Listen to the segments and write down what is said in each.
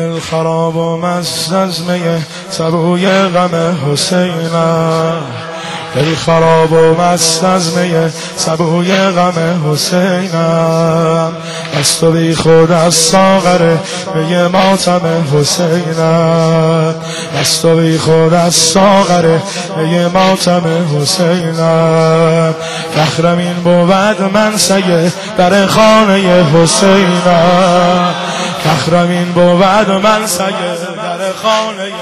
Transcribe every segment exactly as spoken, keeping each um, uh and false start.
دل خراب و مست از می سبوی غم حسینم، دل خراب و مست از می سبوی غم حسینم، مست و بی خود از ساغر می ماتم حسینم، مست و بی خود از ساغر می ماتم حسینم. فخرم این بود من سگه در خانه حسینم، فخرم این بود من سگه در خانه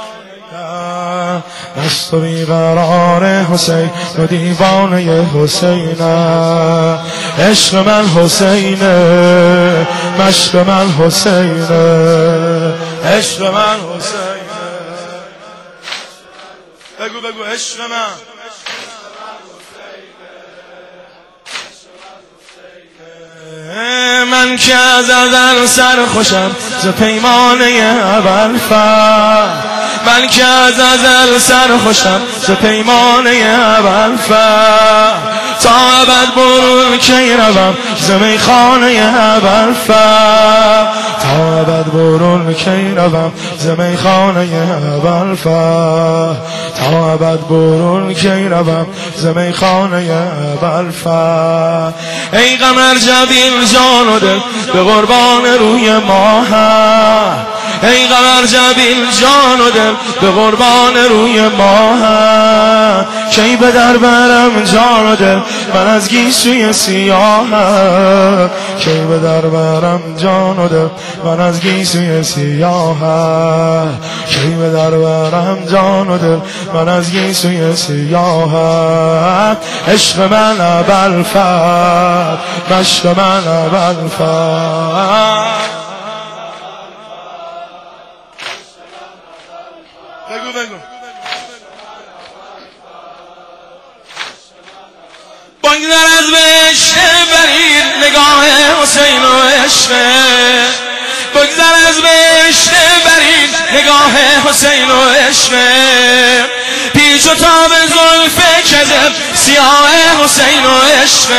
مست و بیقرار حسین و دیوانه حسینم. عشق من حسینه، مشق من حسینه، عشق من حسینه. بگو بگو عشق من، من که از ازل سر خوشم ز پیمانه اول فر، من که از ازل سر خوشم ز پیمانه اول فر، تا ابد برون کی روم ز میخانه اول فر، تا ابد برون کی روم ز میخانه اول فر، تا ابد برون کی روم ز میخانه اول فر. ای قمر جبین جان و دل به قربان روی ماه، ای قمر جبین جان و دل به قربان روی ماه، کی به در برم جان و دل من از گیسوی سیاه، کی به در برم جان و دل من از گیسوی سیاه، کی به در برم جان و دل من از گیسوی سیاه. عشق من ابوالفضل، مشق من ابوالفضل. بگو بگو بگذر از بهشت برید نگاه حسین و عشق، بگذر از بهشت برید نگاه حسین و عشق، پیچ و تاب زلف کذب سیاه حسین و عشق،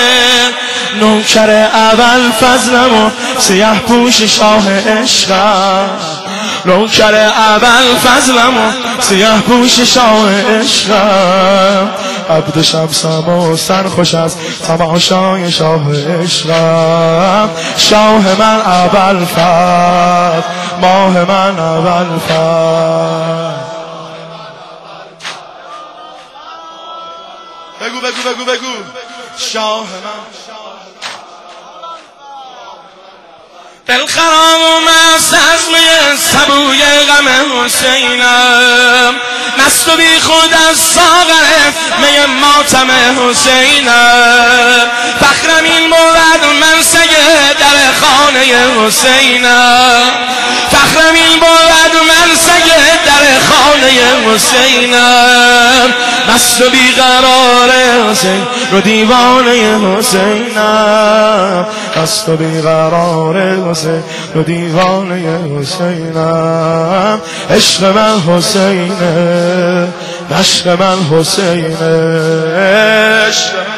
نوکر ابوالفضلم و سیه پوش شاه عشقم، نوکر ابوالفضلم و سیه پوش شاه عشقم، عبد شمسم و سرخوش از تماشای شاه عشقم، شاه من ابوالفضل، ماه من ابوالفضل. بگو بگو بگو بگو شاه من. دل خراب و مست از می سبوی غم حسینم، مست و بی خود از ساغر می ماتم حسینم، فخرم این بود من سگه در خانه حسینم، فخرم این بود من سگه در خانه حسینم، مست و بیقرار حسین رو دیوانه حسینم، مست و بیقرار حسین رو دیوانه حسینم. عشق من حسینه، مشق من حسینه، عشق